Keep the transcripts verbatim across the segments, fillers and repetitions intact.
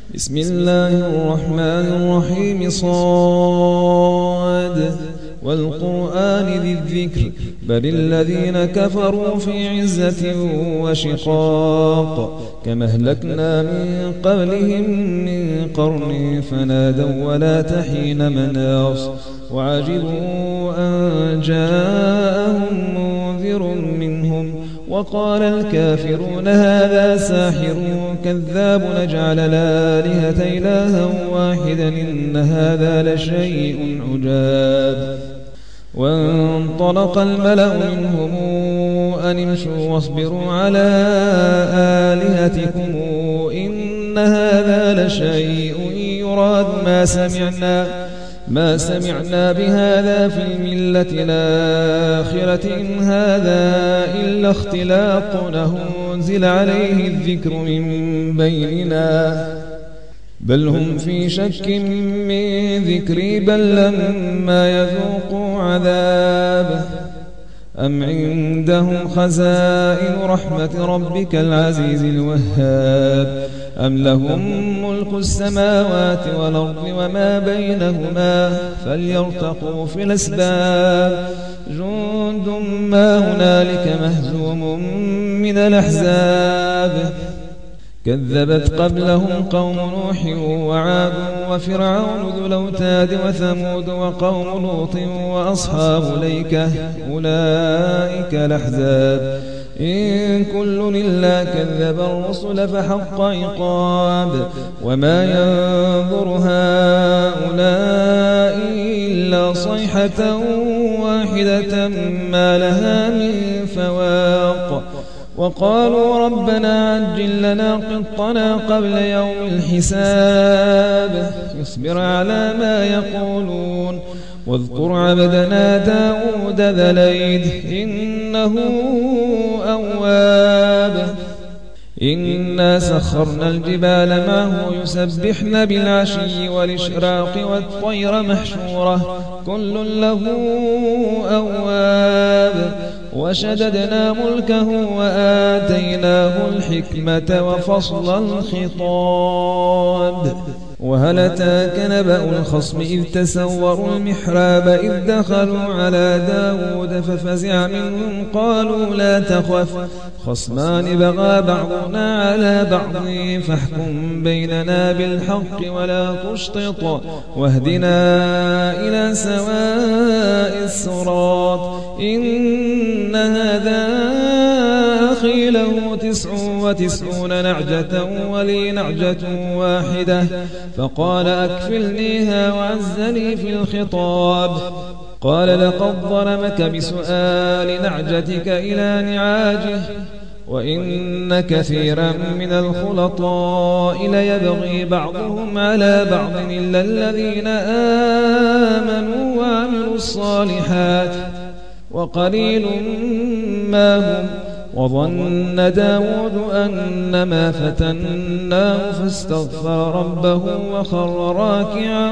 بسم الله الرحمن الرحيم. صاد والقرآن ذي الذكر بل الذين كفروا في عزة وشقاق كما أهلكنا من قبلهم من قرن فنادوا ولا تحين مناص وعجبوا أن جاءهم منذر منهم وقال الكافرون هذا ساحر كذاب نجعل الآلهة إلها واحدا إن هذا لشيء عجاب. وانطلق الملأ منهم أن امشوا واصبروا على آلهتكم إن هذا لشيء يراد ما سمعنا ما سمعنا بهذا في الملة الآخرة إن هذا إلا اختلاق له أنزل عليه الذكر من بيننا بل هم في شك من ذكري بل لما يذوقوا عذاب أم عندهم خزائن رحمة ربك العزيز الوهاب أم لهم ملك السماوات والأرض وما بينهما فليرتقوا في الأسباب جند ما هنالك مهزوم من الأحزاب كذبت قبلهم قوم نوح وعاد وفرعون ذو الأوتاد وثمود وقوم لوط وأصحاب الأيكة أولئك الأحزاب إن كل إلا كذب الرسل فحق عقاب وما ينظر هؤلاء إلا صيحة واحدة ما لها من فواق وقالوا ربنا عجل لنا قطنا قبل يوم الحساب يصبر على ما يقولون واذكر عبدنا داود ذا الأيد إنه أواب إنا سخرنا الجبال معه يسبحن بالعشي والإشراق والطير محشورة كل له أواب وشددنا ملكه وآتيناه الحكمة وفصل الخطاب وهل أتاك نبأ الخصم إذ تسوروا المحراب إذ دخلوا على داود ففزع منهم قالوا لا تخف خصمان بغى بعضنا على بعض فاحكم بيننا بالحق ولا تشطط واهدنا إلى سواء الصراط إن هذا أخي له تسع وتسعون نعجة ولي نعجة واحدة فقال أكفلنيها وعزني في الخطاب قال لقد ظلمك بسؤال نعجتك إلى نعاجه وإن كثيرا من الخلطاء ليبغي بعضهم على بعض إلا الذين آمنوا وعملوا الصالحات وقليل ما هم وظن داود أنما فتناه فاستغفر ربه وخر راكعا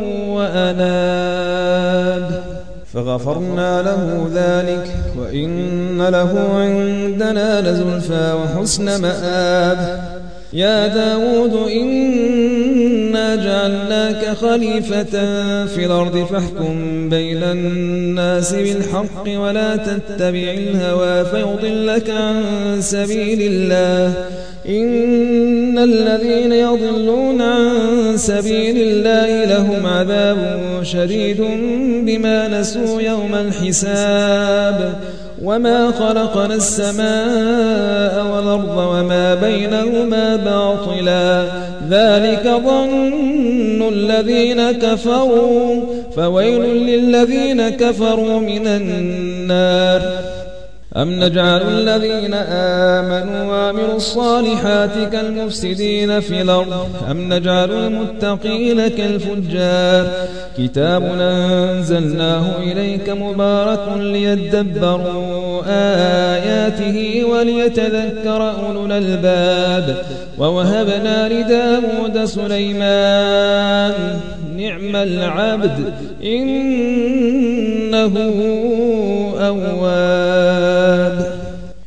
وأناب فغفرنا له ذلك وإن له عندنا لزلفى وحسن مآب يا داود إنا جعلناك خليفة في الأرض فاحكم بين الناس بالحق ولا تتبع الهوى فيضلك عن سبيل الله إن الذين يضلون عن سبيل الله لهم عذاب شديد بما نسوا يوم الحساب وما خلقنا السماء والأرض وما بينهما باطلا ذلك ظن الذين كفروا فويل للذين كفروا من النار أم نجعل الذين آمنوا وعملوا الصالحات كالمفسدين في الأرض أم نجعل المتقين كالفجار كتاب أنزلناه إليك مبارك ليدبروا آياته وليتذكر أولو الألباب ووهبنا لداود سليمان نعم العبد إنه أواب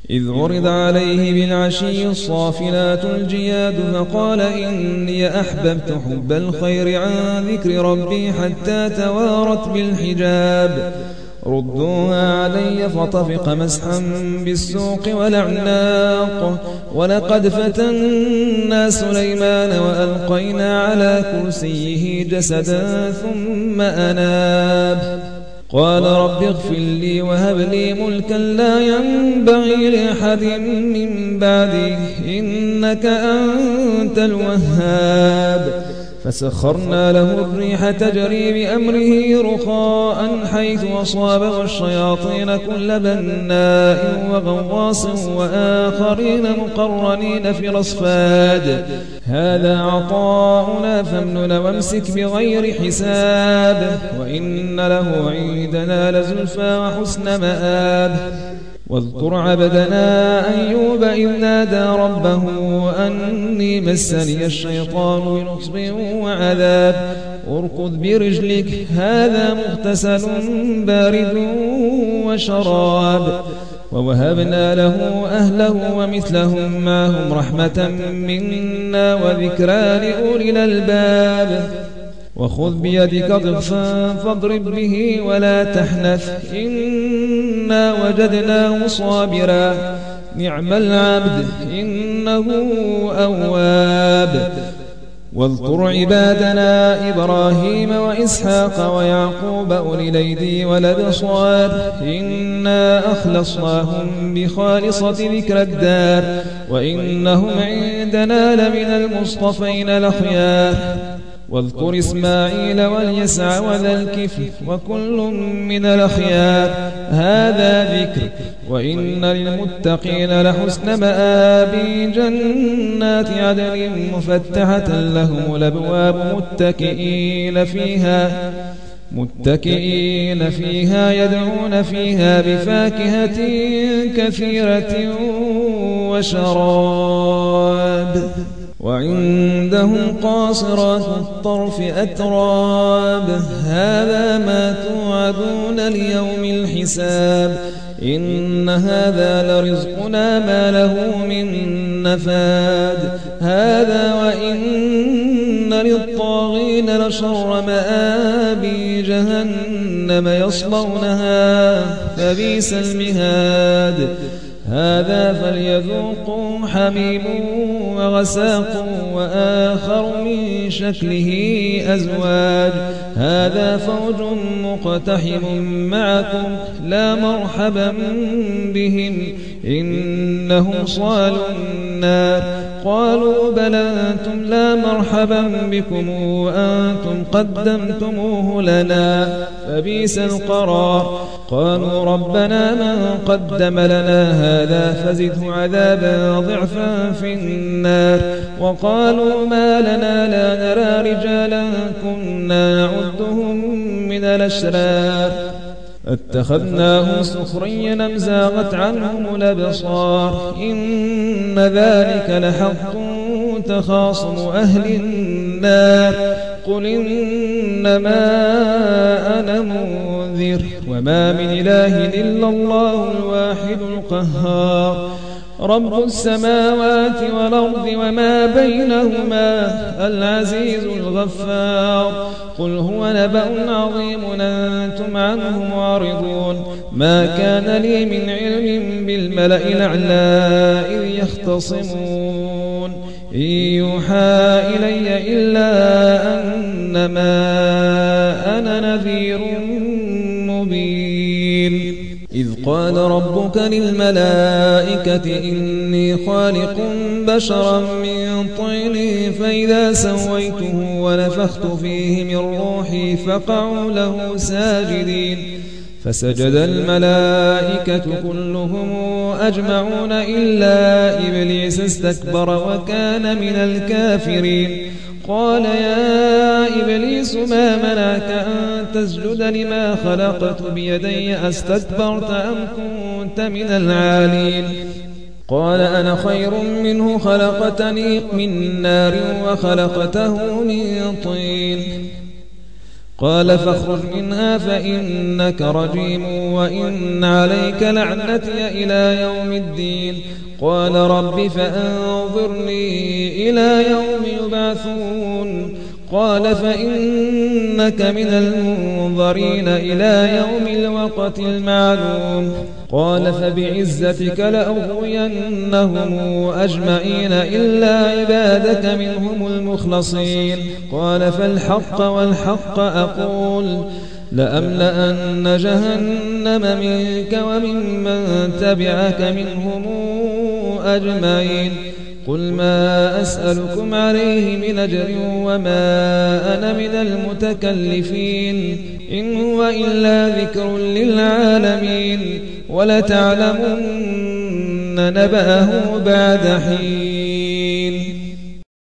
إذ عرض عليه بالعشي الصافنات الجياد فقال إني أحببت حب الخير عن ذكر ربي حتى توارت بالحجاب ردوها علي فطفق مسحا بالسوق والأعناق ولقد فتنا سليمان وألقينا على كرسيه جسدا ثم أناب قال رب اغفر لي وهب لي ملكا لا ينبغي لأحد من بعدي إنك أنت الوهاب فسخرنا له الريح تجري بأمره رخاء حيث أصابه الشياطين كل بناء وغواص وآخرين مقرنين في الأصفاد هذا عطاؤنا فامنن وامسك بغير حساب وإن له عندنا لزلفى وحسن مآب واذكر عبدنا أيوب إذ نادى ربه أني مسني الشيطان بنصب وعذاب اركض برجلك هذا مغتسل بارد وشراب ووهبنا له أهله ومثلهم معهم رحمة منا وذكرى لأولي الألباب وخذ بيدك ضغثا فاضرب به ولا تحنث إنا وجدناه صابرا نعم العبد إنه أواب واذكر عبادنا إبراهيم وإسحاق ويعقوب أولي الأيدي والأبصار إنا أخلصناهم بخالصة ذكر الدار وإنهم عندنا لمن المصطفين الأخيار واذكر إسماعيل واليسع وذا الكفل وكل من الأخيار هذا ذكر وإن للمتقين لحسن مآب جنات عدن مفتحة لهم الأبواب متكئين فيها متكئين فيها يدعون فيها بفاكهة كثيرة وشراب وعندهم قاصرات الطرف أتراب هذا ما توعدون ليوم الحساب إن هذا لرزقنا ما له من نفاد هذا وإن للطاغين لشر مآب جهنم يصلونها فبئس المهاد هذا فليذوقوا حميم وغساق وآخر من شكله أزواج هذا فوج مقتحم معكم لا مرحبا بهم إنهم صالوا النار قالوا بل أنتم لا مرحبا بكم وأنتم قدمتموه لنا فبئس القرار قالوا ربنا من قدم لنا هذا فزده عذابا ضعفا في النار وقالوا ما لنا لا نرى رجالا كنا نعدهم من الأشرار اتخذناه سخريا أم زاغت عنهم الأبصار إن ذلك لحق تخاصم أهل النار قل إنما أنا منذر وما من إله إلا الله الواحد القهار رب السماوات والأرض وما بينهما العزيز الغفار قل هو نبأ عظيم أنتم عنه معرضون ما كان لي من علم بالملأ الأعلى إذ يختصمون إن يوحى إلي إلا أنما أنا نذير مبين إذ قال ربك للملائكة إني خالق بشرا من طين فإذا سويته ونفخت فيه من روحي فقعوا له ساجدين فسجد الملائكة كلهم أجمعون إلا إبليس استكبر وكان من الكافرين قال يا إبليس ما منعك أن تسجد لما خلقت بيدي أستكبرت أم كنت من العالين قال أنا خير منه خلقتني من نار وخلقته من طين قال فاخرج منها فإنك رجيم وإن عليك لعنتي إلى يوم الدين. قال رب فأنظرني إلى يوم يبعثون. قال فإنك من المنظرين إلى يوم الوقت المعلوم. قال فبعزتك لأغوينهم أجمعين إلا عبادك منهم المخلصين. قال فالحق والحق أقول لأملأن جهنم منك وممن تبعك منهم أجمعين. قل ما أسألكم عليه من أجر وما أنا من المتكلفين إن هو إلا ذكر للعالمين ولتعلمن نبأه بعد حين.